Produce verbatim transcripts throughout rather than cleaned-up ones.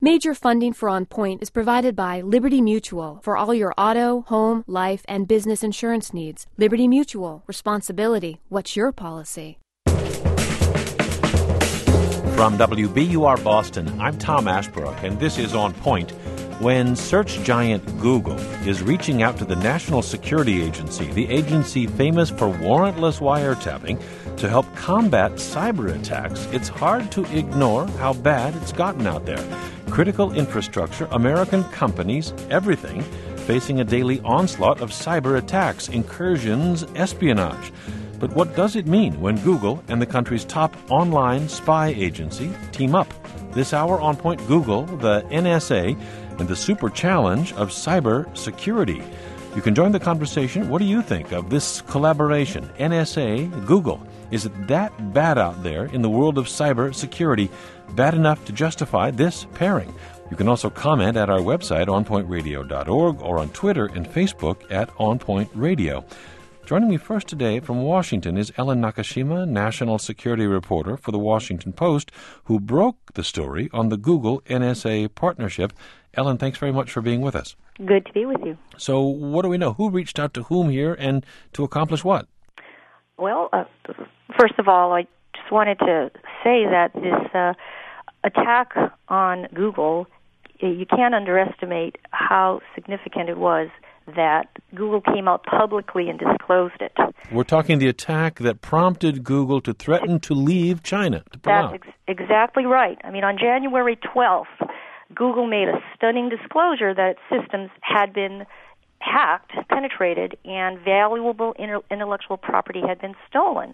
Major funding for On Point is provided by Liberty Mutual for all your auto, home, life, and business insurance needs. Liberty Mutual. Responsibility. What's your policy? From W B U R Boston, I'm Tom Ashbrook, and this is On Point. When search giant Google is reaching out to the National Security Agency, the agency famous for warrantless wiretapping, to help combat cyber attacks, it's hard to ignore how bad it's gotten out there. Critical infrastructure, American companies, everything, facing a daily onslaught of cyber attacks, incursions, espionage. But what does it mean when Google and the country's top online spy agency team up? This hour, On Point, Google, the N S A, and the super challenge of cyber security. You can join the conversation. What do you think of this collaboration? N S A, Google. Is it that bad out there in the world of cyber security? Bad enough to justify this pairing? You can also comment at our website, on point radio dot org, or on Twitter and Facebook at On Point Radio. Joining me first today from Washington is Ellen Nakashima, national security reporter for The Washington Post, who broke the story on the Google-N S A partnership. Ellen, thanks very much for being with us. Good to be with you. So what do we know? Who reached out to whom here and to accomplish what? Well, uh, first of all, I just wanted to say that this uh, attack on Google, you can't underestimate how significant it was that Google came out publicly and disclosed it. We're talking the attack that prompted Google to threaten to leave China. To pull That's out. ex- exactly right. I mean, on January twelfth, Google made a stunning disclosure that its systems had been hacked, penetrated, and valuable inter- intellectual property had been stolen.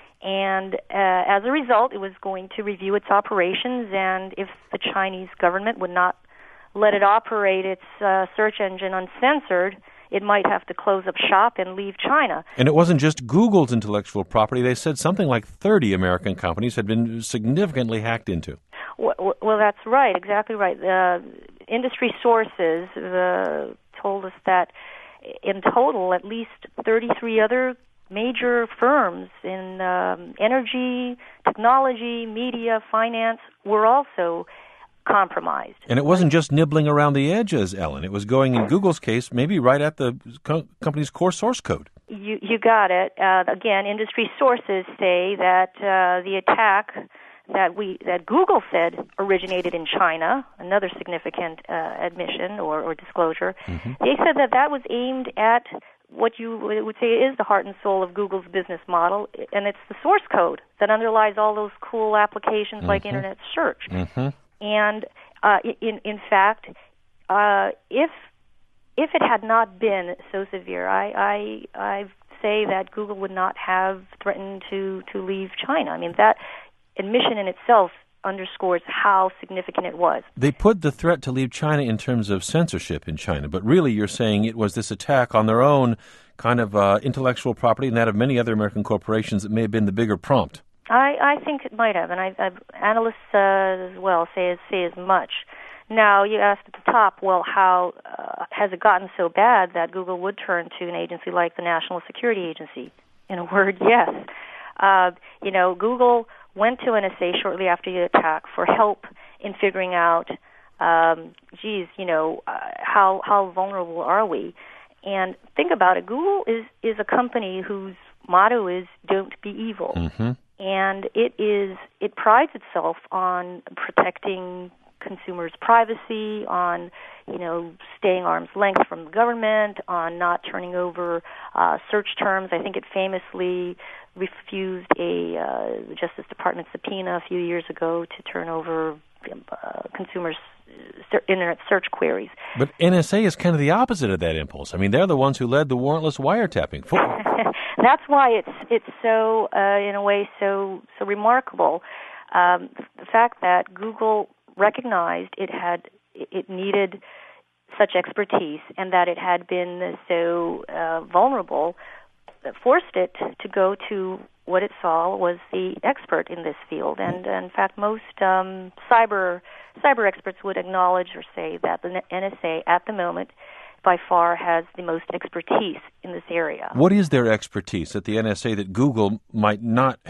And uh, as a result, it was going to review its operations, and if the Chinese government would not let it operate its uh, search engine uncensored, it might have to close up shop and leave China. And it wasn't just Google's intellectual property. They said something like thirty American companies had been significantly hacked into. Well, well that's right, exactly right. Uh, industry sources uh, told us that in total, at least thirty-three other major firms in um, energy, technology, media, finance were also compromised. And it wasn't just nibbling around the edges, Ellen. It was going, in Google's case, maybe right at the co- company's core source code. You, you got it. Uh, again, industry sources say that uh, the attack that we that Google said originated in China, another significant uh, admission or, or disclosure. Mm-hmm. They said that that was aimed at what you would say is the heart and soul of Google's business model, and it's the source code that underlies all those cool applications mm-hmm. like Internet search. Mm-hmm. And uh, in in fact, uh, if if it had not been so severe, I I I say that Google would not have threatened to, to leave China. I mean, that admission in itself underscores how significant it was. They put the threat to leave China in terms of censorship in China, but really you're saying it was this attack on their own kind of uh, intellectual property and that of many other American corporations that may have been the bigger prompt. I, I think it might have, and I, I've, analysts uh, as well say, say as much. Now, you asked at the top, well, how uh, has it gotten so bad that Google would turn to an agency like the National Security Agency? In a word, yes. Uh, you know, Google went to N S A shortly after the attack for help in figuring out, um, geez, you know, uh, how how vulnerable are we? And think about it. Google is, is a company whose motto is "Don't be evil." Mm-hmm. And it is it prides itself on protecting consumers' privacy, on you know staying arm's length from the government, on not turning over uh, search terms. I think it famously refused a uh, Justice Department subpoena a few years ago to turn over uh, consumers' internet search queries. But N S A is kind of the opposite of that impulse. I mean, they're the ones who led the warrantless wiretapping. That's why it's it's so uh, in a way so so remarkable. Um, the fact that Google recognized it had it needed such expertise and that it had been so uh, vulnerable forced it to go to what it saw was the expert in this field. And uh, in fact, most um, cyber cyber experts would acknowledge or say that the N S A at the moment by far has the most expertise in this area. What is their expertise at the N S A that Google might not have?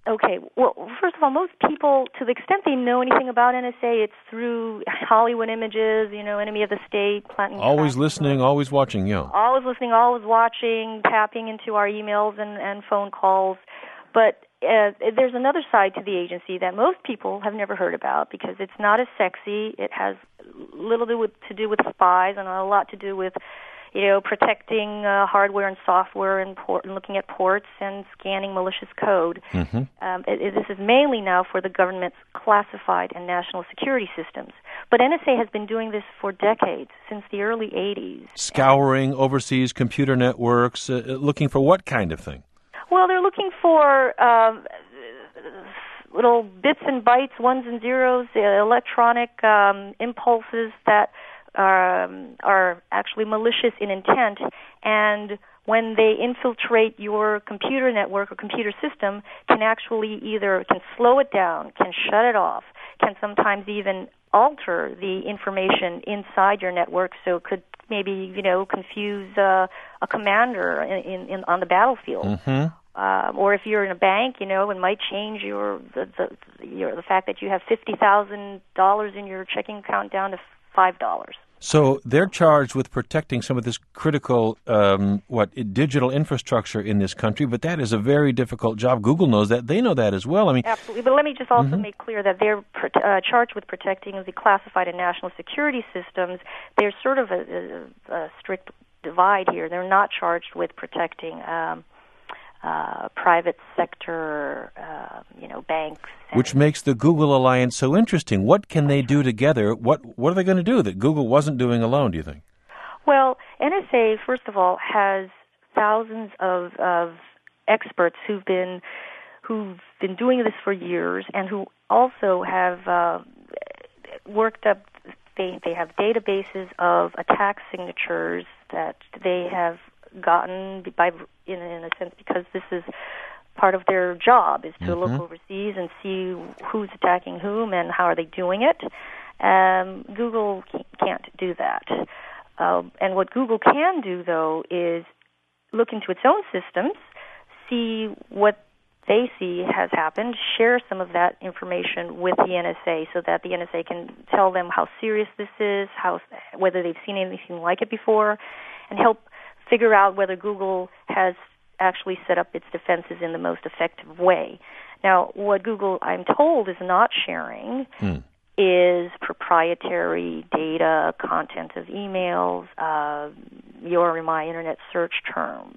Okay, well, first of all, most people, to the extent they know anything about N S A, it's through Hollywood Images, you know, Enemy of the State, Clinton. Always listening, always watching, yeah. Always listening, always watching, tapping into our emails and, and phone calls. But uh, there's another side to the agency that most people have never heard about because it's not as sexy. It has little to do with, to do with spies and a lot to do with, you know, protecting uh, hardware and software and, port, and looking at ports and scanning malicious code. Mm-hmm. Um, it, it, this is mainly now for the government's classified and national security systems. But N S A has been doing this for decades, since the early eighties. Scouring overseas computer networks, uh, looking for what kind of thing? Well, they're looking for um, little bits and bytes, ones and zeros, uh, electronic um, impulses that Um, are actually malicious in intent, and when they infiltrate your computer network or computer system, can actually either can slow it down, can shut it off, can sometimes even alter the information inside your network, so it could maybe you know confuse uh, a commander in, in, in on the battlefield. Mm-hmm. Uh, or if you're in a bank, you know, it might change your the the, your, the fact that you have fifty thousand dollars in your checking account down to five dollars. So they're charged with protecting some of this critical, um, what, digital infrastructure in this country, but that is a very difficult job. Google knows that. They know that as well. I mean, absolutely. But let me just also mm-hmm. make clear that they're uh, charged with protecting the classified and national security systems. There's sort of a, a, a strict divide here. They're not charged with protecting Um, Uh, private sector, uh, you know, banks. Which makes the Google alliance so interesting. What can they do together? What What are they going to do that Google wasn't doing alone, do you think? Well, N S A, first of all, has thousands of, of experts who've been who've been doing this for years and who also have uh, worked up. They they have databases of attack signatures that they have gotten by in, in a sense because this is part of their job is to mm-hmm. look overseas and see who's attacking whom and how are they doing it. Um, Google can't do that. Uh, and what Google can do, though, is look into its own systems, see what they see has happened, share some of that information with the N S A so that the N S A can tell them how serious this is, how whether they've seen anything like it before, and help figure out whether Google has actually set up its defenses in the most effective way. Now, what Google, I'm told, is not sharing hmm. is proprietary data, content of emails, uh, your or my internet search terms.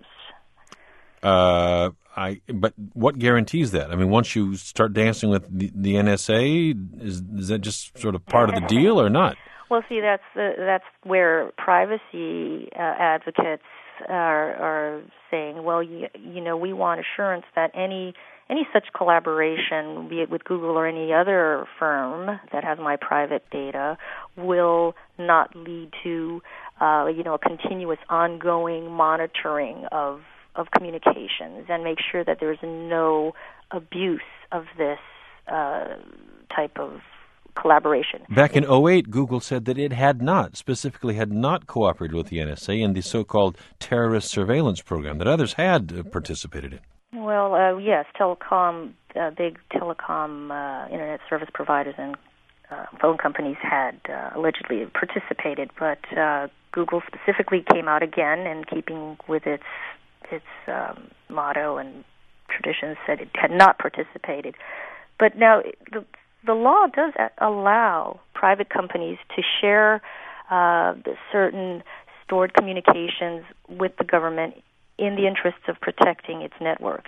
Uh, I. But what guarantees that? I mean, once you start dancing with the, the N S A, is, is that just sort of part of the deal or not? Well, see, that's uh, that's where privacy uh, advocates are, are saying, well, you, you know, we want assurance that any any such collaboration, be it with Google or any other firm that has my private data, will not lead to, uh, you know, a continuous, ongoing monitoring of of communications, and make sure that there's no abuse of this uh, type of collaboration. Back in oh eight, Google said that it had not, specifically had not cooperated with the N S A in the so-called terrorist surveillance program that others had uh, participated in. Well, uh, yes, telecom, uh, big telecom uh, internet service providers and uh, phone companies had uh, allegedly participated, but uh, Google specifically came out again, and keeping with its its um, motto and traditions, said it had not participated. But now the The law does allow private companies to share uh, certain stored communications with the government in the interests of protecting its network.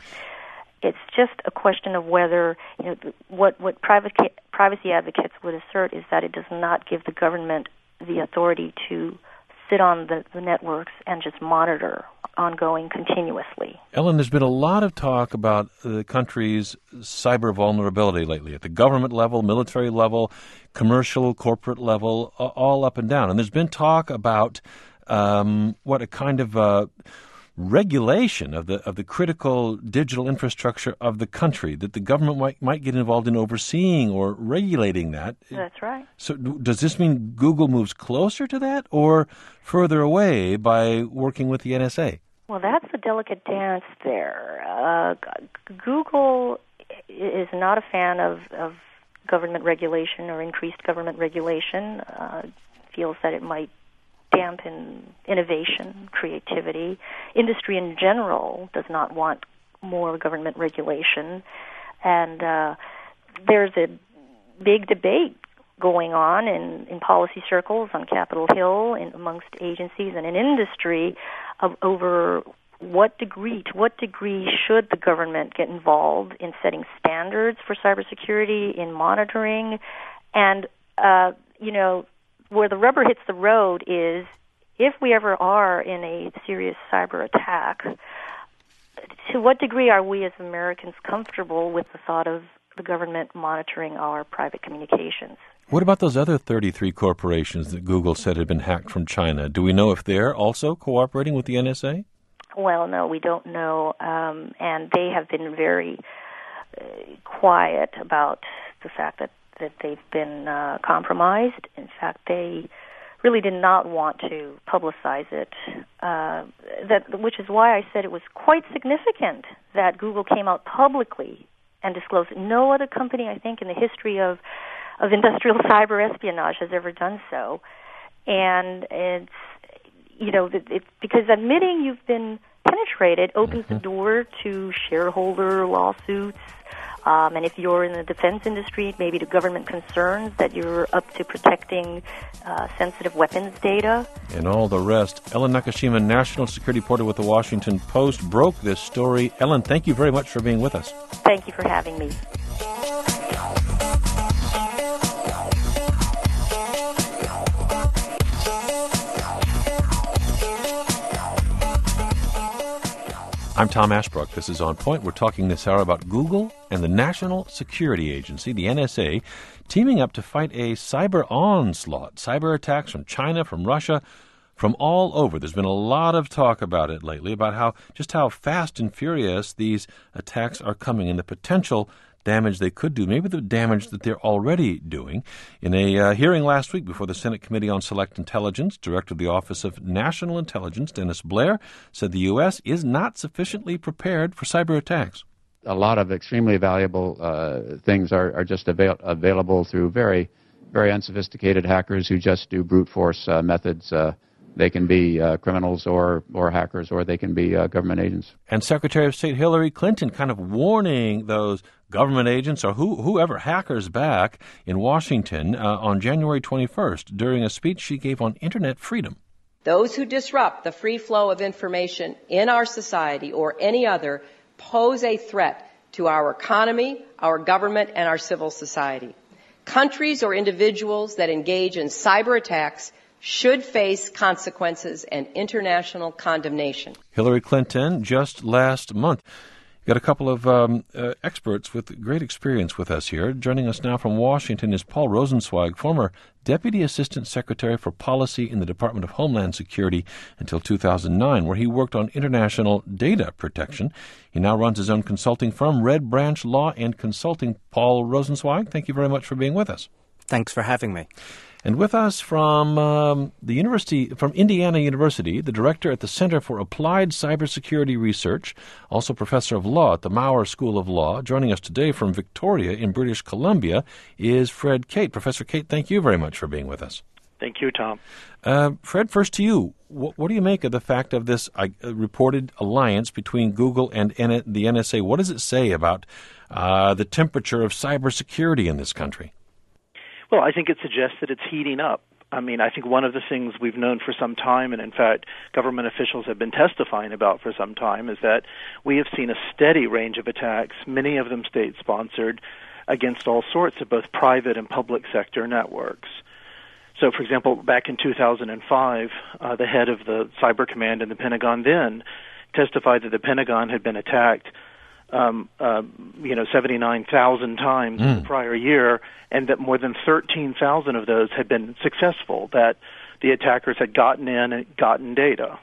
It's just a question of whether, you know, what what private privacy advocates would assert is that it does not give the government the authority to sit on the, the networks and just monitor ongoing continuously. Ellen, there's been a lot of talk about the country's cyber vulnerability lately at the government level, military level, commercial, corporate level, all up and down. And there's been talk about um, what a kind of uh, regulation of the of the critical digital infrastructure of the country, that the government might, might get involved in overseeing or regulating that. That's right. So does this mean Google moves closer to that or further away by working with the N S A? Well, that's a delicate dance there. Uh, Google is not a fan of, of government regulation or increased government regulation, uh, feels that it might dampen innovation, creativity. Industry in general does not want more government regulation. And uh, there's a big debate going on in, in policy circles on Capitol Hill, in, amongst agencies and in industry, of, over what degree, to what degree should the government get involved in setting standards for cybersecurity, in monitoring, and, uh, you know, where the rubber hits the road is if we ever are in a serious cyber attack, to what degree are we as Americans comfortable with the thought of the government monitoring our private communications? What about those other thirty-three corporations that Google said had been hacked from China? Do we know if they're also cooperating with the N S A? Well, no, we don't know, um, and they have been very uh, quiet about the fact that, that they've been uh, compromised. In fact, they really did not want to publicize it, uh, that, which is why I said it was quite significant that Google came out publicly and disclosed it. No other company, I think, in the history of, of industrial cyber espionage has ever done so. And it's, you know, it, because admitting you've been penetrated opens mm-hmm. the door to shareholder lawsuits. Um, and if you're in the defense industry, maybe to government concerns that you're up to protecting uh, sensitive weapons data. And all the rest. Ellen Nakashima, national security reporter with the Washington Post, broke this story. Ellen, thank you very much for being with us. Thank you for having me. I'm Tom Ashbrook. This is On Point. We're talking this hour about Google and the National Security Agency, the N S A, teaming up to fight a cyber onslaught, cyber attacks from China, from Russia, from all over. There's been a lot of talk about it lately, about how just how fast and furious these attacks are coming and the potential damage they could do, maybe the damage that they're already doing. In a uh, hearing last week before the Senate Committee on Select Intelligence, Director of the Office of National Intelligence, Dennis Blair, said the U S is not sufficiently prepared for cyber attacks. A lot of extremely valuable uh, things are, are just avail- available through very, very unsophisticated hackers who just do brute force uh, methods. Uh, They can be uh, criminals or, or hackers, or they can be uh, government agents. And Secretary of State Hillary Clinton kind of warning those government agents or who, whoever hackers back in Washington uh, on January twenty-first during a speech she gave on Internet freedom. Those who disrupt the free flow of information in our society or any other pose a threat to our economy, our government, and our civil society. Countries or individuals that engage in cyber attacks should face consequences and international condemnation. Hillary Clinton just last month. Got a couple of um, uh, experts with great experience with us here. Joining us now from Washington is Paul Rosenzweig, former Deputy Assistant Secretary for Policy in the Department of Homeland Security until two thousand nine, where he worked on international data protection. He now runs his own consulting firm, Red Branch Law and Consulting. Paul Rosenzweig, thank you very much for being with us. Thanks for having me. And with us from um, the university, from Indiana University, the director at the Center for Applied Cybersecurity Research, also professor of law at the Maurer School of Law. Joining us today from Victoria in British Columbia is Fred Cate. Professor Cate, thank you very much for being with us. Thank you, Tom. Uh, Fred, first to you. What, what do you make of the fact of this uh, reported alliance between Google and N- the N S A? What does it say about uh, the temperature of cybersecurity in this country? Well, I think it suggests that it's heating up. I mean, I think one of the things we've known for some time, and in fact government officials have been testifying about for some time, is that we have seen a steady range of attacks, many of them state-sponsored, against all sorts of both private and public sector networks. So, for example, back in two thousand five, uh, the head of the Cyber Command in the Pentagon then testified that the Pentagon had been attacked Um, uh, you know, seventy-nine thousand times mm. the prior year, and that more than thirteen thousand of those had been successful, that the attackers had gotten in and gotten data.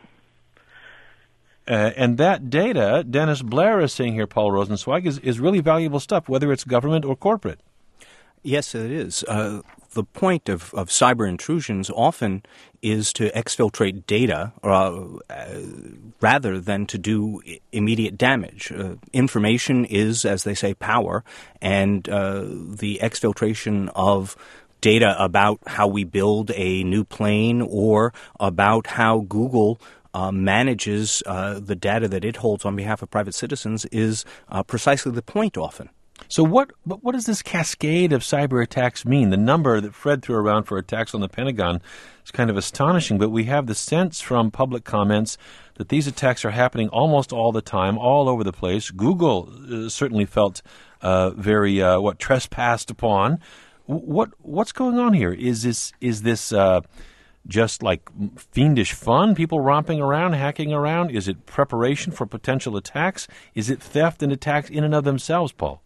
Uh, and that data, Dennis Blair is saying here, Paul Rosenzweig, is, is really valuable stuff, whether it's government or corporate. Yes, it is. Uh, the point of, of cyber intrusions often is to exfiltrate data uh, uh, rather than to do I- immediate damage. Uh, information is, as they say, power, and uh, the exfiltration of data about how we build a new plane or about how Google uh, manages uh, the data that it holds on behalf of private citizens is uh, precisely the point often. So what what does this cascade of cyber attacks mean? The number that Fred threw around for attacks on the Pentagon is kind of astonishing, but we have the sense from public comments that these attacks are happening almost all the time, all over the place. Google uh, certainly felt uh, very, uh, what, trespassed upon. What What's going on here? Is this, is this uh, just like fiendish fun, people romping around, hacking around? Is it preparation for potential attacks? Is it theft and attacks in and of themselves, Paul?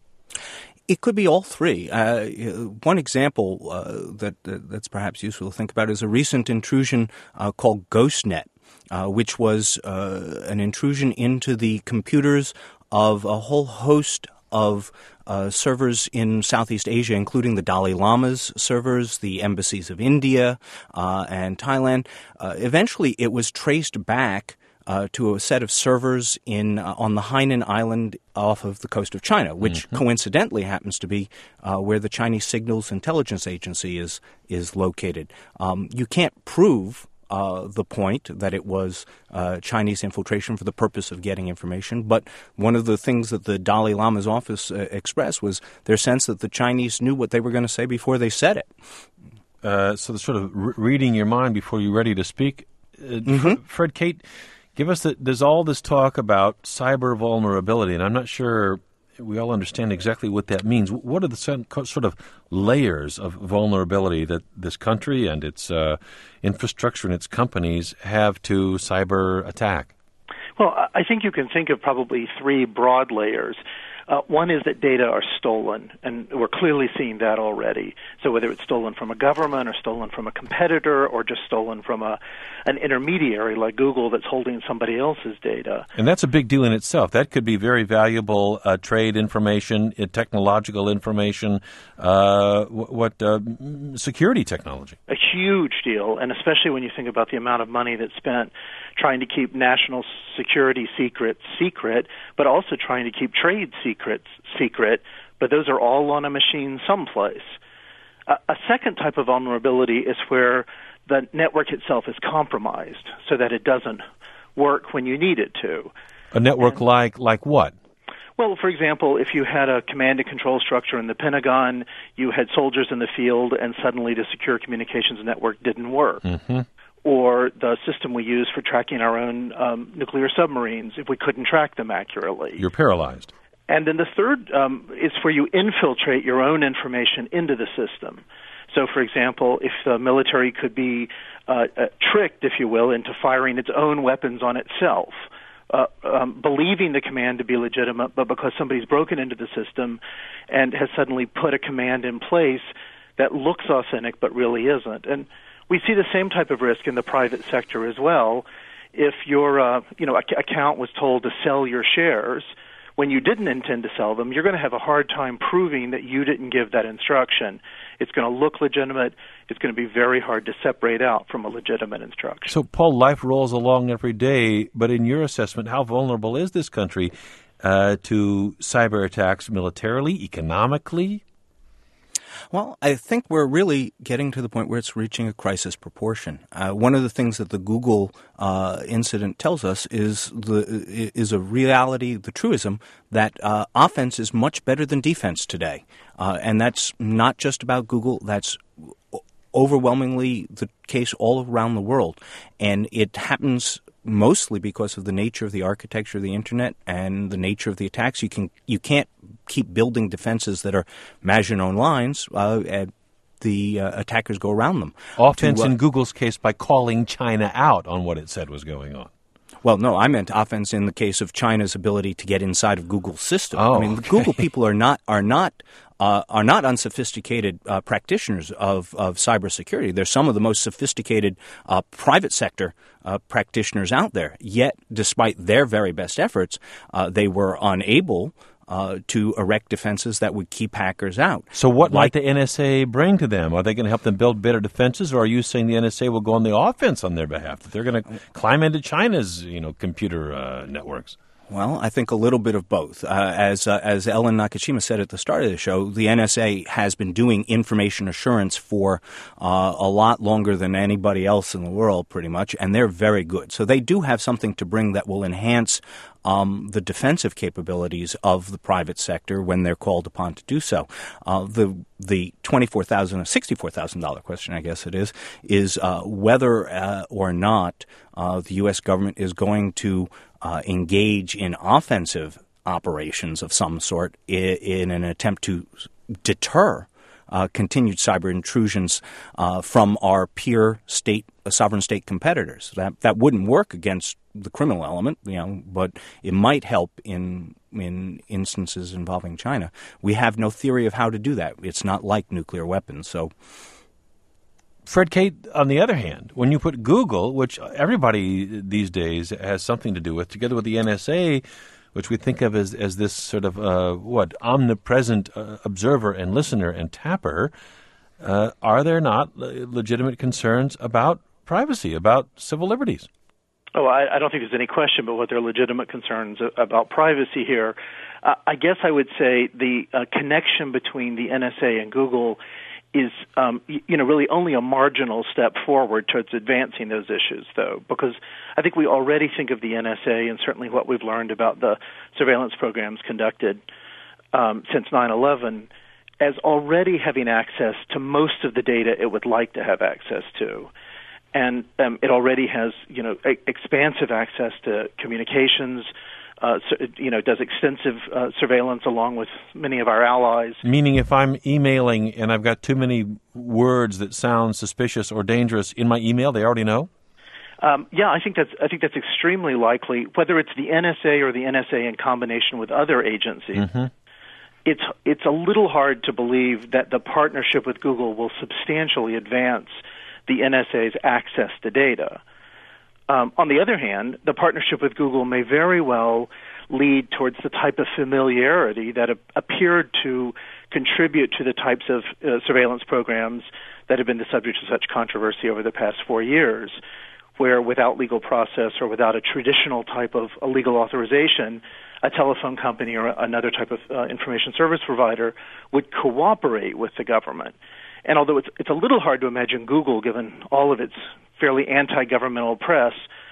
It could be all three. Uh, one example uh, that uh, that's perhaps useful to think about is a recent intrusion uh, called GhostNet, uh, which was uh, an intrusion into the computers of a whole host of uh, servers in Southeast Asia, including the Dalai Lama's servers, the embassies of India uh, and Thailand. Uh, eventually, it was traced back Uh, to a set of servers in uh, on the Hainan Island off of the coast of China, which mm-hmm. coincidentally happens to be uh, where the Chinese Signals Intelligence Agency is is located. Um, you can't prove uh, the point that it was uh, Chinese infiltration for the purpose of getting information, but one of the things that the Dalai Lama's office uh, expressed was their sense that the Chinese knew what they were going to say before they said it. Uh, so the sort of re- reading your mind before you're ready to speak. Uh, mm-hmm. Fred, Fred, Kate, give us the, there's all this talk about cyber vulnerability, and I'm not sure we all understand exactly what that means. What are the sort of layers of vulnerability that this country and its uh, infrastructure and its companies have to cyber attack? Well, I think you can think of probably three broad layers. Uh, one is that data are stolen, and we're clearly seeing that already. So whether it's stolen from a government or stolen from a competitor or just stolen from a an intermediary like Google that's holding somebody else's data. And that's a big deal in itself. That could be very valuable uh, trade information, uh, technological information, uh, what uh, security technology. A huge deal, and especially when you think about the amount of money that's spent trying to keep national security secrets secret, but also trying to keep trade secrets secret, but those are all on a machine someplace. Uh, a second type of vulnerability is where the network itself is compromised so that it doesn't work when you need it to. A network and, like like what? Well, for example, if you had a command and control structure in the Pentagon, you had soldiers in the field, and suddenly the secure communications network didn't work. Mm-hmm. Or the system we use for tracking our own um, nuclear submarines, if we couldn't track them accurately. You're paralyzed. And then the third um, is where you infiltrate your own information into the system. So, for example, if the military could be uh, uh, tricked, if you will, into firing its own weapons on itself, uh, um, believing the command to be legitimate, but because somebody's broken into the system and has suddenly put a command in place that looks authentic but really isn't. And we see the same type of risk in the private sector as well. If your uh, you know account was told to sell your shares when you didn't intend to sell them, you're going to have a hard time proving that you didn't give that instruction. It's going to look legitimate. It's going to be very hard to separate out from a legitimate instruction. So, Paul, life rolls along every day, but in your assessment, how vulnerable is this country uh, to cyber attacks militarily, economically? Well, I think we're really getting to the point where it's reaching a crisis proportion. Uh, one of the things that the Google uh, incident tells us is the is a reality, the truism, that uh, offense is much better than defense today. Uh, and that's not just about Google. That's overwhelmingly the case all around the world. And it happens mostly because of the nature of the architecture of the Internet and the nature of the attacks. You can you can't keep building defenses that are Maginot lines. Uh, and the uh, attackers go around them. Offense to, uh, in Google's case by calling China out on what it said was going on. Well, no, I meant offense in the case of China's ability to get inside of Google's system. Oh, I mean, okay. the Google people are not are not uh, are not unsophisticated uh, practitioners of of cybersecurity. They're some of the most sophisticated uh, private sector uh, practitioners out there. Yet, despite their very best efforts, uh, they were unable uh, to erect defenses that would keep hackers out. So what like, might the N S A bring to them? Are they going to help them build better defenses, or are you saying the N S A will go on the offense on their behalf, that they're going to climb into China's, you know, computer uh, networks? Well, I think a little bit of both. Uh, as uh, as Ellen Nakashima said at the start of the show, the N S A has been doing information assurance for uh, a lot longer than anybody else in the world, pretty much, and they're very good. So they do have something to bring that will enhance um, the defensive capabilities of the private sector when they're called upon to do so. Uh, the the twenty-four thousand dollars, sixty-four thousand dollars question, I guess it is, is uh, whether uh, or not uh, the U S government is going to Uh, engage in offensive operations of some sort in, in an attempt to deter uh, continued cyber intrusions uh, from our peer state, uh, sovereign state competitors. That that wouldn't work against the criminal element, you know, but it might help in in instances involving China. We have no theory of how to do that. It's not like nuclear weapons, so. Fred Kate, on the other hand, when you put Google, which everybody these days has something to do with, together with the N S A, which we think of as, as this sort of, uh, what, omnipresent uh, observer and listener and tapper, uh, are there not legitimate concerns about privacy, about civil liberties? Oh, I, I don't think there's any question about what there are legitimate concerns about privacy here. Uh, I guess I would say the uh, connection between the N S A and Google is, um, you know, really only a marginal step forward towards advancing those issues, though, because I think we already think of the N S A and certainly what we've learned about the surveillance programs conducted um, since nine eleven as already having access to most of the data it would like to have access to. And um, it already has, you know, a- expansive access to communications, Uh, so, you know, does extensive uh, surveillance along with many of our allies. Meaning if I'm emailing and I've got too many words that sound suspicious or dangerous in my email, they already know? Um, yeah, I think that's I think that's extremely likely. Whether it's the N S A or the N S A in combination with other agencies, mm-hmm. it's it's a little hard to believe that the partnership with Google will substantially advance the N S A's access to data. Um, on the other hand, the partnership with Google may very well lead towards the type of familiarity that a- appeared to contribute to the types of uh, surveillance programs that have been the subject of such controversy over the past four years, where without legal process or without a traditional type of a legal authorization, a telephone company or another type of uh, information service provider would cooperate with the government. And although it's, it's a little hard to imagine Google, given all of its fairly anti-governmental press,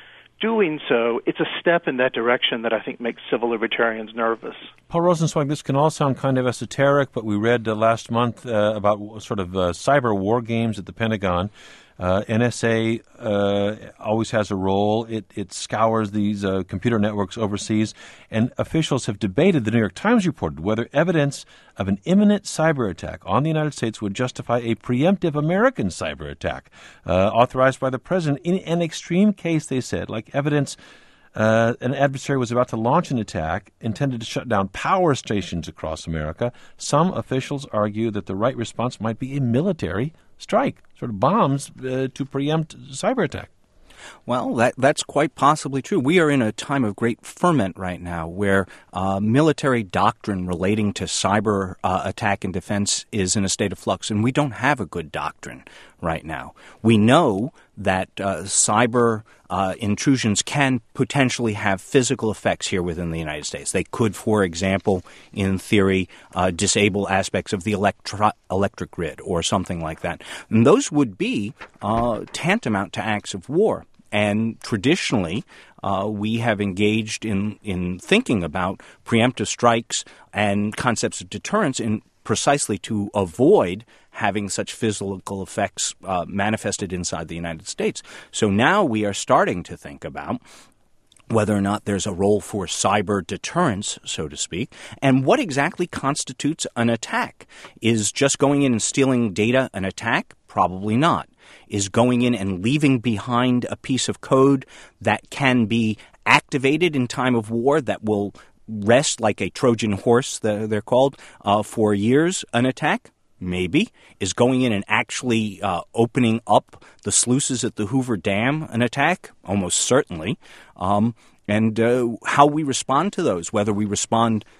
doing so, it's a step in that direction that I think makes civil libertarians nervous. Paul Rosenzweig, this can all sound kind of esoteric, but we read uh, last month uh, about sort of uh, cyber war games at the Pentagon. Uh, N S A uh, always has a role. It, it scours these uh, computer networks overseas, and officials have debated, the New York Times reported, whether evidence of an imminent cyber attack on the United States would justify a preemptive American cyber attack uh, authorized by the president. In an extreme case, they said, like evidence uh, an adversary was about to launch an attack intended to shut down power stations across America, some officials argue that the right response might be a military strike, sort of bombs uh, to preempt cyber attack. Well, that that's quite possibly true. We are in a time of great ferment right now where uh, military doctrine relating to cyber uh, attack and defense is in a state of flux, and we don't have a good doctrine right now. We know that uh, cyber uh, intrusions can potentially have physical effects here within the United States. They could, for example, in theory, uh, disable aspects of the electro- electric grid or something like that. And those would be uh, tantamount to acts of war. And traditionally, uh, we have engaged in, in thinking about preemptive strikes and concepts of deterrence in precisely to avoid having such physical effects uh, manifested inside the United States. So now we are starting to think about whether or not there's a role for cyber deterrence, so to speak, and what exactly constitutes an attack. Is just going in and stealing data an attack? Probably not. Is going in and leaving behind a piece of code that can be activated in time of war that will rest like a Trojan horse, they're called, uh, for years an attack? Maybe. Is going in and actually uh, opening up the sluices at the Hoover Dam an attack? Almost certainly. Um, and uh, how we respond to those, whether we respond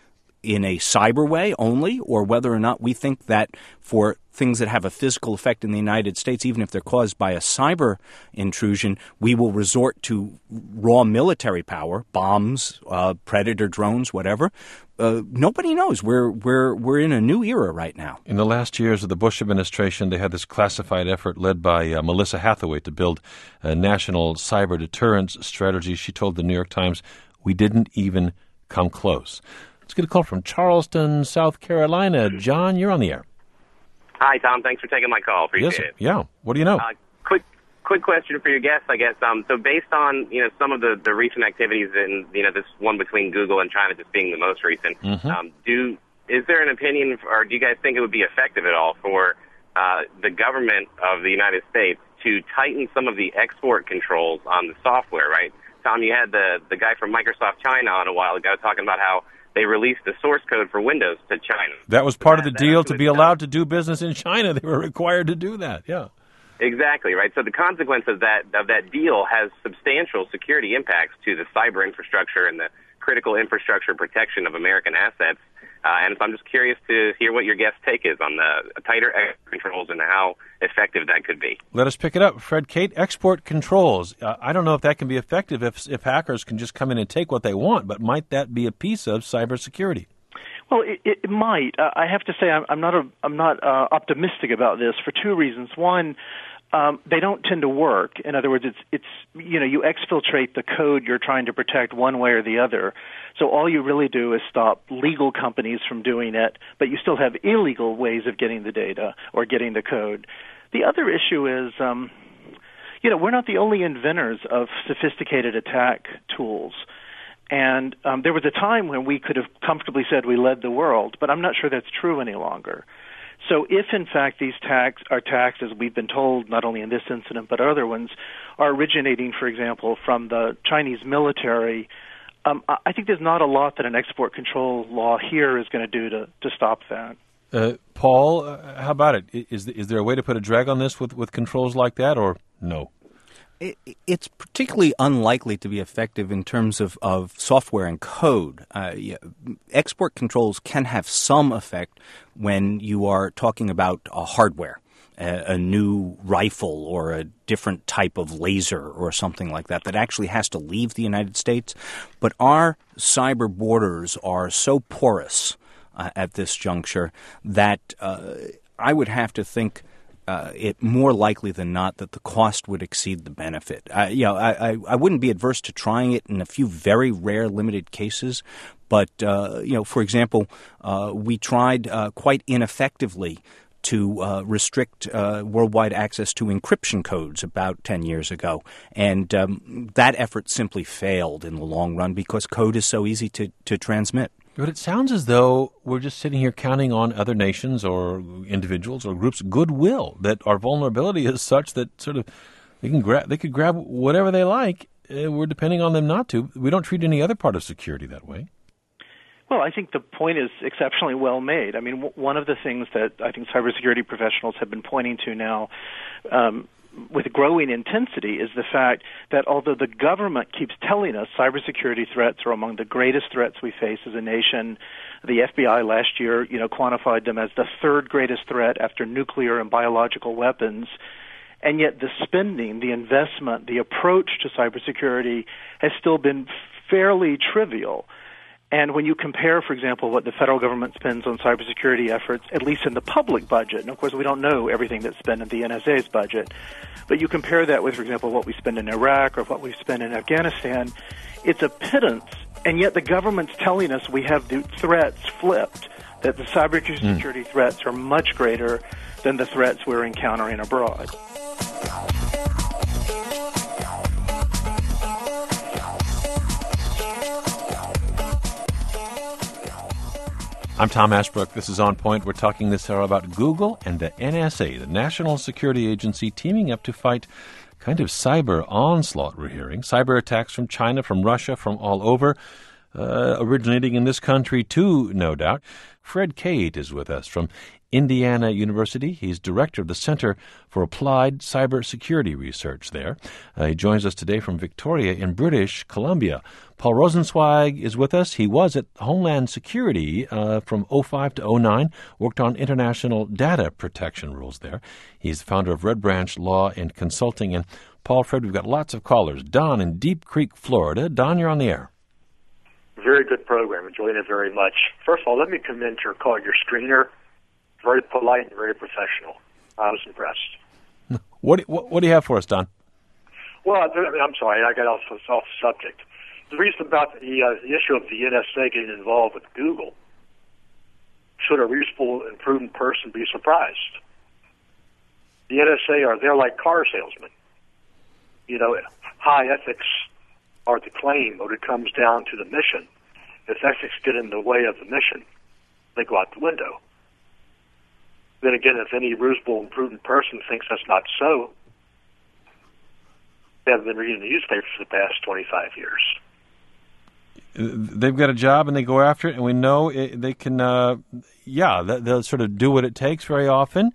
in a cyber way only, or whether or not we think that for things that have a physical effect in the United States, even if they're caused by a cyber intrusion, we will resort to raw military power, bombs, uh, predator drones, whatever. Uh, nobody knows. We're we're we're in a new era right now. In the last years of the Bush administration, they had this classified effort led by uh, Melissa Hathaway to build a national cyber deterrence strategy. She told the New York Times, "We didn't even come close." Let's get a call from Charleston, South Carolina. John, you're on the air. Hi, Tom. Thanks for taking my call. Appreciate yes, it. Yeah. What do you know? Uh, quick, quick question for your guests, I guess. Um, so, based on you know some of the, the recent activities in you know this one between Google and China just being the most recent, mm-hmm. um, do is there an opinion, or do you guys think it would be effective at all for uh, the government of the United States to tighten some of the export controls on the software? Right, Tom, you had the the guy from Microsoft China on a while ago talking about how they released the source code for Windows to China. That was part that, of the deal to be allowed to do business in China. They were required to do that, yeah. Exactly, right. So the consequence of that of that deal has substantial security impacts to the cyber infrastructure and the critical infrastructure protection of American assets. Uh, and so I'm just curious to hear what your guest's take is on the tighter export controls and how effective that could be. Let us pick it up. Fred Kate, export controls. Uh, I don't know if that can be effective if, if hackers can just come in and take what they want, but might that be a piece of cybersecurity? Well, it, it might. Uh, I have to say I'm, I'm not a, I'm not uh, optimistic about this for two reasons. One, Um, they don't tend to work. In other words, it's it's you know you exfiltrate the code you're trying to protect one way or the other. So all you really do is stop legal companies from doing it, but you still have illegal ways of getting the data or getting the code. The other issue is, um, you know, we're not the only inventors of sophisticated attack tools. And um, there was a time when we could have comfortably said we led the world, but I'm not sure that's true any longer. So if, in fact, these attacks are attacks, as we've been told, not only in this incident but other ones, are originating, for example, from the Chinese military, um, I think there's not a lot that an export control law here is going to do to, to stop that. Uh, Paul, uh, how about it? Is, is there a way to put a drag on this with, with controls like that, or no? It, it's particularly unlikely to be effective in terms of, of software and code. Uh, yeah, export controls can have some effect when you are talking about a hardware, a, a new rifle or a different type of laser or something like that that actually has to leave the United States. But our cyber borders are so porous uh, at this juncture that uh, I would have to think Uh, it more likely than not that the cost would exceed the benefit. Uh, you know, I, I, I wouldn't be adverse to trying it in a few very rare, limited cases. But, uh, you know, for example, uh, we tried uh, quite ineffectively to uh, restrict uh, worldwide access to encryption codes about ten years ago. And um, that effort simply failed in the long run because code is so easy to, to transmit. But it sounds as though we're just sitting here counting on other nations or individuals or groups' goodwill, that our vulnerability is such that sort of they can grab they could grab whatever they like. Uh, we're depending on them not to. We don't treat any other part of security that way. Well, I think the point is exceptionally well made. I mean, w- one of the things that I think cybersecurity professionals have been pointing to now um, with growing intensity is the fact that although the government keeps telling us cybersecurity threats are among the greatest threats we face as a nation, the F B I last year, you know, quantified them as the third greatest threat after nuclear and biological weapons, and yet the spending, the investment, the approach to cybersecurity has still been fairly trivial. And when you compare, for example, what the federal government spends on cybersecurity efforts, at least in the public budget, and of course we don't know everything that's spent in the N S A's budget, but you compare that with, for example, what we spend in Iraq or what we spend in Afghanistan, it's a pittance, and yet the government's telling us we have the threats flipped, that the cybersecurity mm. threats are much greater than the threats we're encountering abroad. I'm Tom Ashbrook. This is On Point. We're talking this hour about Google and the N S A, the National Security Agency, teaming up to fight kind of cyber onslaught we're hearing. Cyber attacks from China, from Russia, from all over, uh, originating in this country too, no doubt. Fred Kate is with us from Indiana University. He's director of the Center for Applied Cybersecurity Research there. Uh, he joins us today from Victoria in British Columbia. Paul Rosenzweig is with us. He was at Homeland Security uh, from oh five to oh nine, worked on international data protection rules there. He's the founder of Red Branch Law and Consulting. And Paul, Fred, we've got lots of callers. Don in Deep Creek, Florida. Don, you're on the air. Very good program. Enjoying it very much. First of all, let me commend your call, your screener. Very polite and very professional. I was impressed. What, what, what do you have for us, Don? Well, I mean, I'm sorry, I got off, off subject. The reason about the, uh, the issue of the N S A getting involved with Google, should a reasonable and prudent person be surprised? The N S A are, they're like car salesmen. You know, high ethics are the claim when it comes down to the mission. If ethics get in the way of the mission, they go out the window. Then again, if any reasonable and prudent person thinks that's not so, they haven't been reading the newspaper for the past twenty-five years. They've got a job and they go after it, and we know it, they can, uh, yeah, they'll sort of do what it takes very often.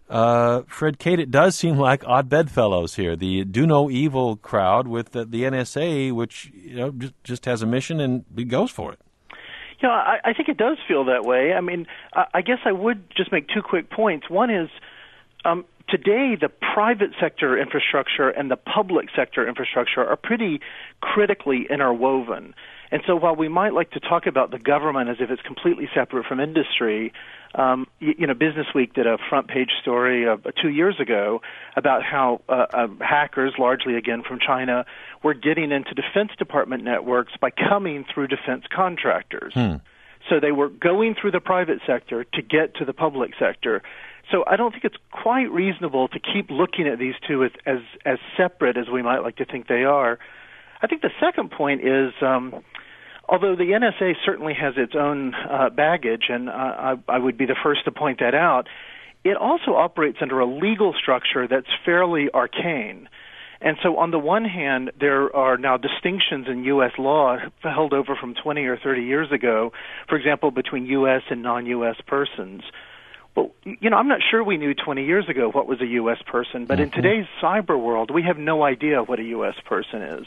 Uh, Fred Kate, it does seem like odd bedfellows here, the do no evil crowd with the, the N S A, which you know just, just has a mission and it goes for it. Yeah, I, I think it does feel that way. I mean, I, I guess I would just make two quick points. One is, um, today the private sector infrastructure and the public sector infrastructure are pretty critically interwoven. And so while we might like to talk about the government as if it's completely separate from industry, um, you, you know, Business Week did a front page story uh, two years ago about how uh, uh, hackers, largely again from China, were getting into Defense Department networks by coming through defense contractors. Hmm. So they were going through the private sector to get to the public sector. So I don't think it's quite reasonable to keep looking at these two as as, as separate as we might like to think they are. I think the second point is, um, although the N S A certainly has its own uh, baggage, and uh, I, I would be the first to point that out, it also operates under a legal structure that's fairly arcane. And so on the one hand, there are now distinctions in U S law held over from twenty or thirty years ago, for example, between U S and non-U S persons. Well, you know, I'm not sure we knew twenty years ago what was a U S person, but mm-hmm. in today's cyber world, we have no idea what a U S person is.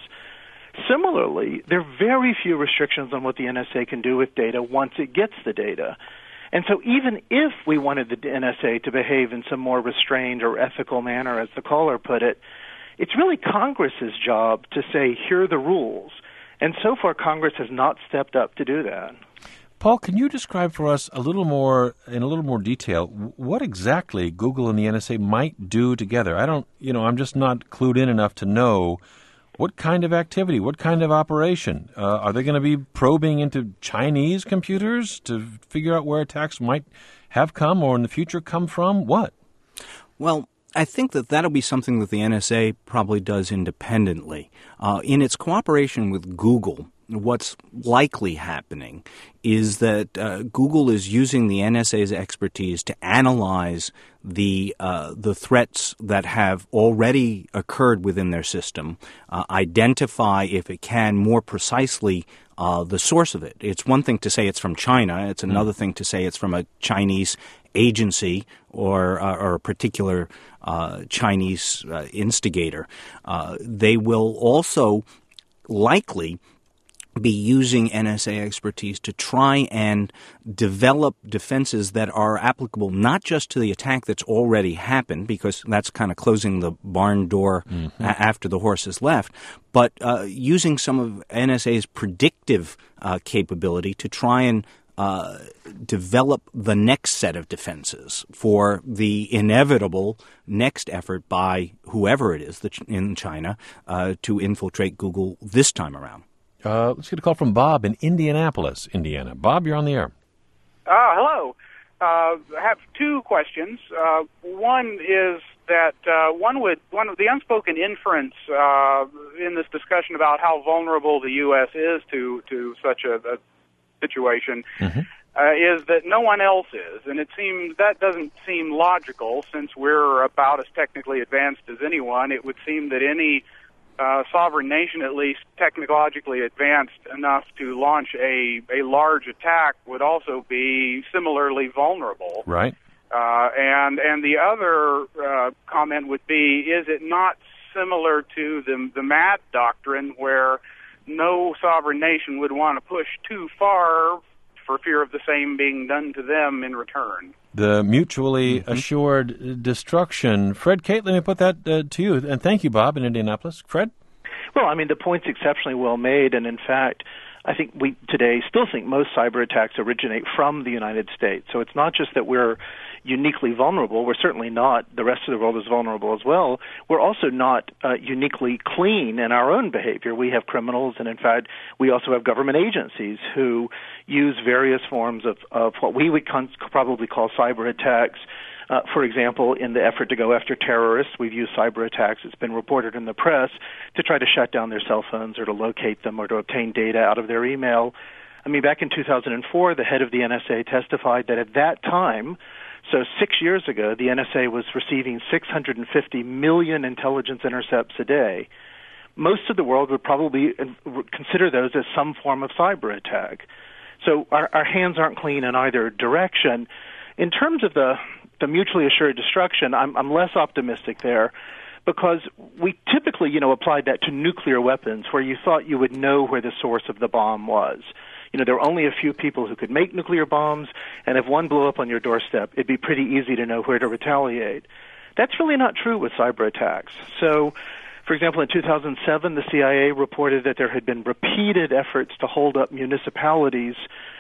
Similarly, there are very few restrictions on what the N S A can do with data once it gets the data. And so even if we wanted the N S A to behave in some more restrained or ethical manner, as the caller put it, it's really Congress's job to say, here are the rules. And so far, Congress has not stepped up to do that. Paul, can you describe for us a little more, in a little more detail, what exactly Google and the N S A might do together? I don't, you know, I'm just not clued in enough to know what kind of activity, what kind of operation. Uh, are they going to be probing into Chinese computers to figure out where attacks might have come or in the future come from? What? Well, I think that that'll be something that the N S A probably does independently. Uh, in its cooperation with Google, what's likely happening is that uh, Google is using the N S A's expertise to analyze the uh, the threats that have already occurred within their system, uh, identify, if it can, more precisely uh, the source of it. It's one thing to say it's from China. It's another mm. thing to say it's from a Chinese agency or, uh, or a particular uh, Chinese uh, instigator. Uh, they will also likely be using N S A expertise to try and develop defenses that are applicable not just to the attack that's already happened, because that's kind of closing the barn door mm-hmm. a- after the horse has left, but uh, using some of N S A's predictive uh, capability to try and uh, develop the next set of defenses for the inevitable next effort by whoever it is that in China uh, to infiltrate Google this time around. Uh, let's get a call from Bob in Indianapolis, Indiana. Bob, you're on the air. Uh, hello. Uh, I have two questions. Uh, one is that uh, one would one of the unspoken inference uh, in this discussion about how vulnerable the U S is to to such a, a situation mm-hmm. uh, is that no one else is, and it seems that doesn't seem logical since we're about as technically advanced as anyone. It would seem that any Uh, sovereign nation, at least technologically advanced enough to launch a, a large attack, would also be similarly vulnerable. Right. Uh, and and the other uh, comment would be, is it not similar to the the MAD doctrine, where no sovereign nation would want to push too far for fear of the same being done to them in return? The mutually mm-hmm. assured destruction. Fred Kate, let me put that uh, to you. And thank you, Bob, in Indianapolis. Fred? Well, I mean, the point's exceptionally well made, and in fact, I think we today still think most cyber attacks originate from the United States. So it's not just that we're uniquely vulnerable. We're certainly not. The rest of the world is vulnerable as well. We're also not uh, uniquely clean in our own behavior. We have criminals, and in fact, we also have government agencies who use various forms of, of what we would con- probably call cyber attacks. Uh, for example, in the effort to go after terrorists, we've used cyber attacks, it's been reported in the press, to try to shut down their cell phones or to locate them or to obtain data out of their email. I mean, back in two thousand four, the head of the N S A testified that at that time, so six years ago, the N S A was receiving six hundred fifty million intelligence intercepts a day. Most of the world would probably consider those as some form of cyber attack. So our, our hands aren't clean in either direction. In terms of the the mutually assured destruction, I'm, I'm less optimistic there, because we typically, you know, applied that to nuclear weapons, where you thought you would know where the source of the bomb was. You know, there were only a few people who could make nuclear bombs, and if one blew up on your doorstep, it'd be pretty easy to know where to retaliate. That's really not true with cyber attacks. So, for example, in two thousand seven, the C I A reported that there had been repeated efforts to hold up municipalities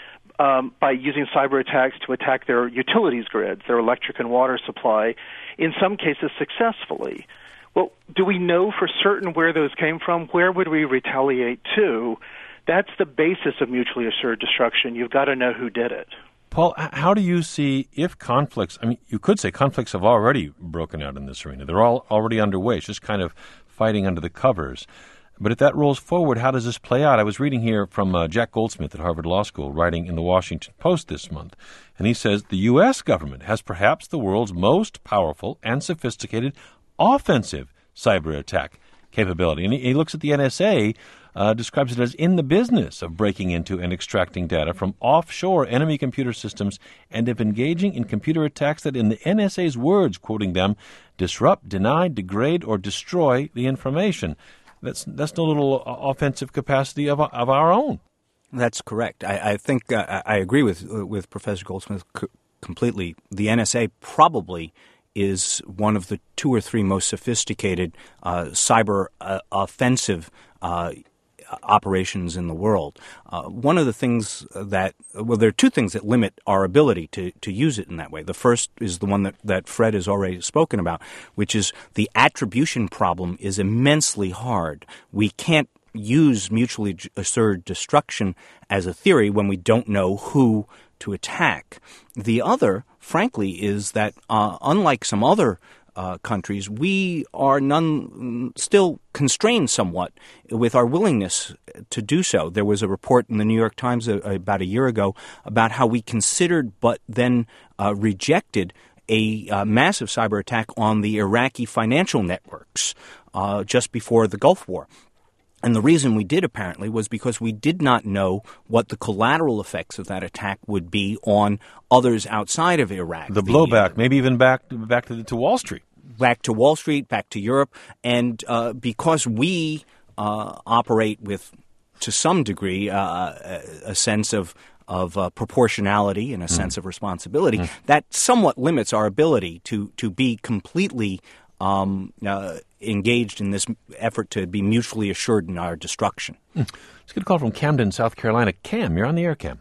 Um, by using cyber attacks to attack their utilities grids, their electric and water supply, in some cases successfully. Well, do we know for certain where those came from? Where would we retaliate to? That's the basis of mutually assured destruction. You've got to know who did it. Paul, how do you see if conflicts, I mean, you could say conflicts have already broken out in this arena. They're all already underway. It's just kind of fighting under the covers. But if that rolls forward, how does this play out? I was reading here from uh, Jack Goldsmith at Harvard Law School, writing in the Washington Post this month, and he says the U S government has perhaps the world's most powerful and sophisticated offensive cyber attack capability. And he, he looks at the N S A, uh, describes it as in the business of breaking into and extracting data from offshore enemy computer systems and of engaging in computer attacks that, in the N S A's words, quoting them, disrupt, deny, degrade, or destroy the information. That's that's no little offensive capacity of of our own. That's correct. I, I think uh, I agree with with Professor Goldsmith c- completely. The N S A probably is one of the two or three most sophisticated uh, cyber uh, offensive uh, operations in the world. Uh, one of the things that, well, there are two things that limit our ability to, to use it in that way. The first is the one that, that Fred has already spoken about, which is the attribution problem is immensely hard. We can't use mutually assured destruction as a theory when we don't know who to attack. The other, frankly, is that uh, unlike some other Uh, countries, we are none still constrained somewhat with our willingness to do so. There was a report in the New York Times a, about a year ago about how we considered but then uh, rejected a uh, massive cyber attack on the Iraqi financial networks uh, just before the Gulf War. And the reason we did, apparently, was because we did not know what the collateral effects of that attack would be on others outside of Iraq. The blowback, the, uh, maybe even back back to, to Wall Street. Back to Wall Street, back to Europe. And uh, because we uh, operate with, to some degree, uh, a, a sense of of uh, proportionality and a mm. sense of responsibility, mm. that somewhat limits our ability to, to be completely Um, uh, engaged in this effort to be mutually assured in our destruction. Mm. Let's get a call from Camden, South Carolina. Cam, you're on the air, Cam.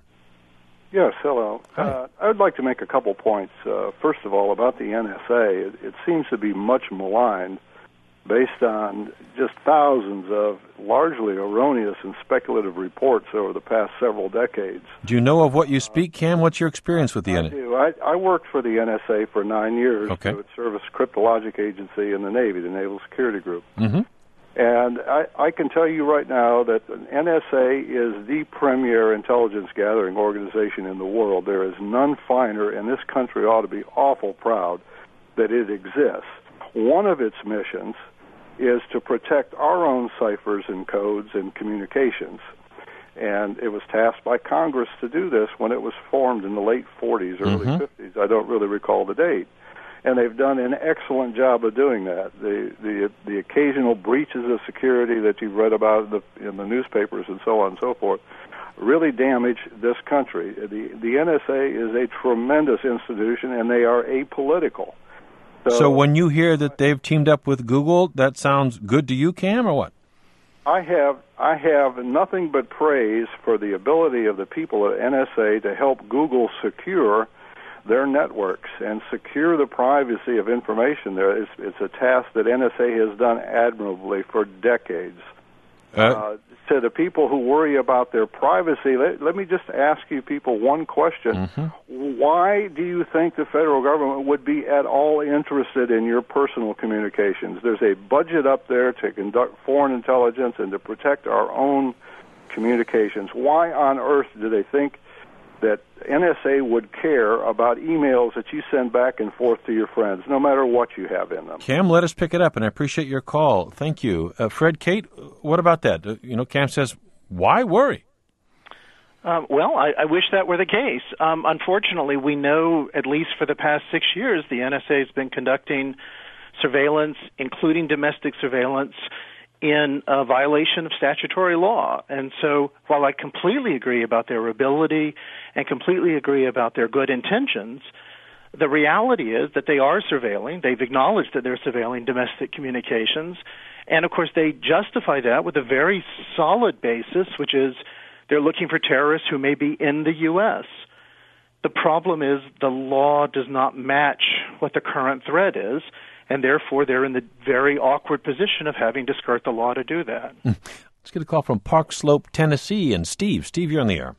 Yes, hello. Uh, I would like to make a couple points. Uh, first of all, about the N S A, it, it seems to be much maligned based on just thousands of largely erroneous and speculative reports over the past several decades. Do you know of what you speak, Cam? What's your experience with the N S A? I do. I, I worked for the N S A for nine years. Okay. It Service Cryptologic Agency in the Navy, the Naval Security Group. Mm-hmm. And I, I can tell you right now that the N S A is the premier intelligence-gathering organization in the world. There is none finer, and this country ought to be awful proud that it exists. One of its missions is to protect our own ciphers and codes and communications. And it was tasked by Congress to do this when it was formed in the late forties, early Mm-hmm. fifties. I don't really recall the date. And they've done an excellent job of doing that. The the the occasional breaches of security that you've read about in the, in the newspapers and so on and so forth really damage this country. The the N S A is a tremendous institution, and they are apolitical. So, so when you hear that they've teamed up with Google, that sounds good to you, Cam, or what? I have I have nothing but praise for the ability of the people at N S A to help Google secure their networks and secure the privacy of information there. It's, it's a task that N S A has done admirably for decades. Uh, uh, to the people who worry about their privacy, let, let me just ask you people one question. Mm-hmm. Why do you think the federal government would be at all interested in your personal communications? There's a budget up there to conduct foreign intelligence and to protect our own communications. Why on earth do they think that N S A would care about emails that you send back and forth to your friends, no matter what you have in them? Cam, let us pick it up, and I appreciate your call. Thank you. Uh, Fred, Kate, what about that? Uh, you know, Cam says, why worry? Um, well, I, I wish that were the case. Um, unfortunately, we know, at least for the past six years, the N S A has been conducting surveillance, including domestic surveillance, in a violation of statutory law. And so while I completely agree about their ability and completely agree about their good intentions, the reality is that they are surveilling. They've acknowledged that they're surveilling domestic communications. And, of course, they justify that with a very solid basis, which is they're looking for terrorists who may be in the U S. The problem is the law does not match what the current threat is, and therefore they're in the very awkward position of having to skirt the law to do that. Let's get a call from Park Slope, Tennessee, and Steve. Steve, you're on the air.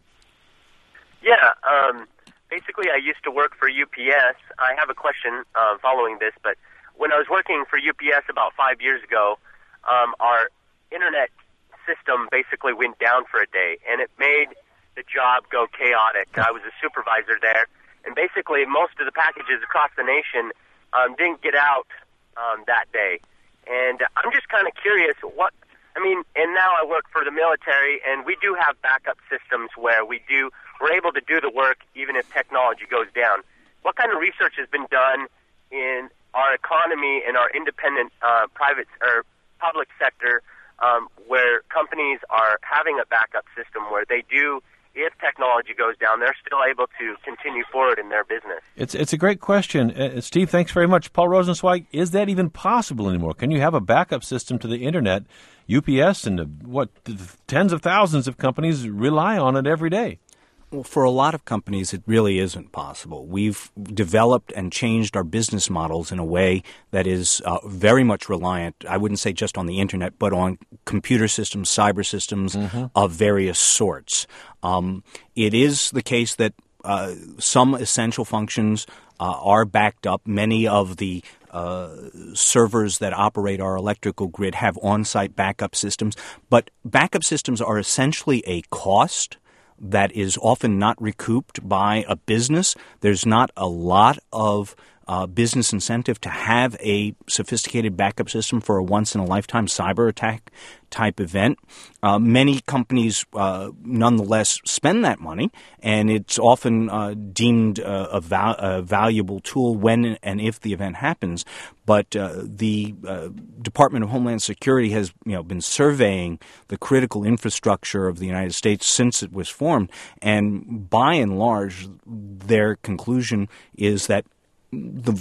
Yeah, um, basically I used to work for U P S. I have a question uh, following this, but when I was working for U P S about five years ago, um, our internet system basically went down for a day, and it made the job go chaotic. I was a supervisor there, and basically most of the packages across the nation um, didn't get out um, that day. And I'm just kind of curious, what, I mean, and now I work for the military, and we do have backup systems where we do, we're able to do the work even if technology goes down. What kind of research has been done in our economy and our independent uh, private or public sector um, where companies are having a backup system where they do, if technology goes down, they're still able to continue forward in their business? It's it's a great question. Uh, Steve, thanks very much. Paul Rosenzweig, is that even possible anymore? Can you have a backup system to the Internet? U P S and, uh, what, tens of thousands of companies rely on it every day. Well, for a lot of companies, it really isn't possible. We've developed and changed our business models in a way that is uh, very much reliant, I wouldn't say just on the Internet, but on computer systems, cyber systems mm-hmm. of various sorts. Um, it is the case that uh, some essential functions uh, are backed up. Many of the uh, servers that operate our electrical grid have on-site backup systems, but backup systems are essentially a cost that is often not recouped by a business. There's not a lot of uh, business incentive to have a sophisticated backup system for a once-in-a-lifetime cyber attack type event. Uh, many companies uh, nonetheless spend that money, and it's often uh, deemed uh, a, val- a valuable tool when and if the event happens. But uh, the uh, Department of Homeland Security has, you know, been surveying the critical infrastructure of the United States since it was formed, and by and large, their conclusion is that the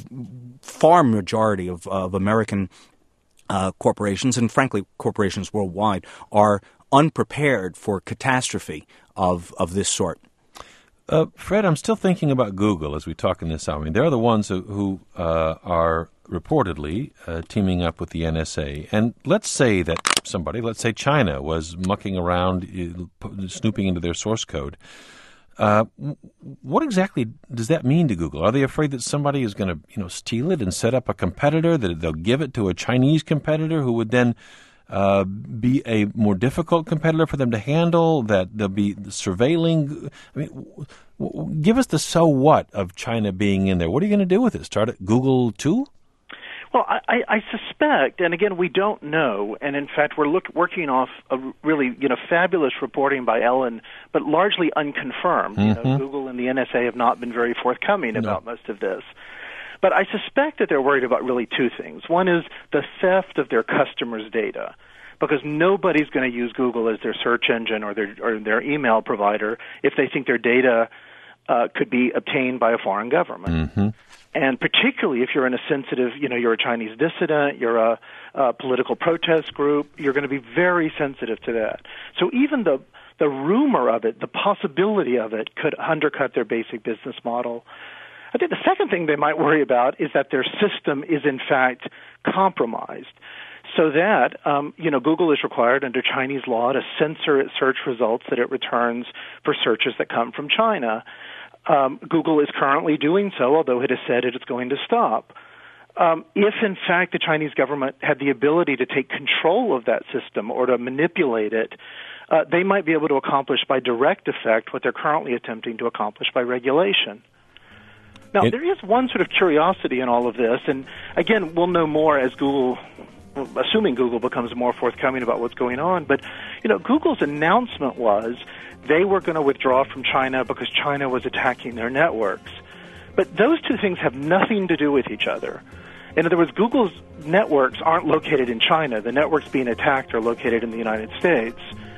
far majority of, of American Uh, corporations, and frankly corporations worldwide, are unprepared for catastrophe of, of this sort. Uh, Fred, I'm still thinking about Google as we talk in this hour. I mean, they're the ones who, who uh, are reportedly uh, teaming up with the N S A. And let's say that somebody, let's say China, was mucking around, uh, snooping into their source code. Uh, what exactly does that mean to Google? Are they afraid that somebody is going to, you know, steal it and set up a competitor, that they'll give it to a Chinese competitor who would then uh, be a more difficult competitor for them to handle, that they'll be surveilling? I mean, w- w- give us the so what of China being in there. What are you going to do with it? Start at Google too? Well, I, I suspect, and again, we don't know, and in fact, we're look, working off a really, you know, fabulous reporting by Ellen, but largely unconfirmed. Mm-hmm. You know, Google and the N S A have not been very forthcoming no. about most of this. But I suspect that they're worried about really two things. One is the theft of their customers' data, because nobody's going to use Google as their search engine or their or their email provider if they think their data uh, could be obtained by a foreign government. Mm-hmm. And particularly if you're in a sensitive, you know, you're a Chinese dissident, you're a, a political protest group, you're going to be very sensitive to that. So even the the rumor of it, the possibility of it, could undercut their basic business model. I think the second thing they might worry about is that their system is in fact compromised. So that, um, you know, Google is required under Chinese law to censor its search results that it returns for searches that come from China. Um, Google is currently doing so, although it has said it is going to stop. Um, if, in fact, the Chinese government had the ability to take control of that system or to manipulate it, uh, they might be able to accomplish by direct effect what they're currently attempting to accomplish by regulation. Now, it, there is one sort of curiosity in all of this, and again, we'll know more as Google, assuming Google becomes more forthcoming about what's going on, but, you know, Google's announcement was they were going to withdraw from China because China was attacking their networks. But those two things have nothing to do with each other. In other words, Google's networks aren't located in China. The networks being attacked are located in the United States.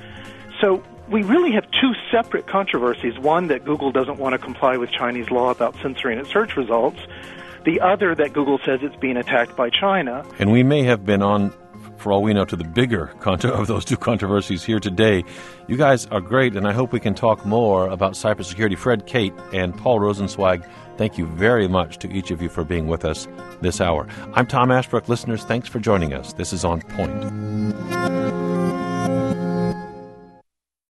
So we really have two separate controversies. One, that Google doesn't want to comply with Chinese law about censoring its search results. The other, that Google says it's being attacked by China. And we may have been on, for all we know, to the bigger of those two controversies here today. You guys are great, and I hope we can talk more about cybersecurity. Fred Kate and Paul Rosenzweig, thank you very much to each of you for being with us this hour. I'm Tom Ashbrook. Listeners, thanks for joining us. This is On Point.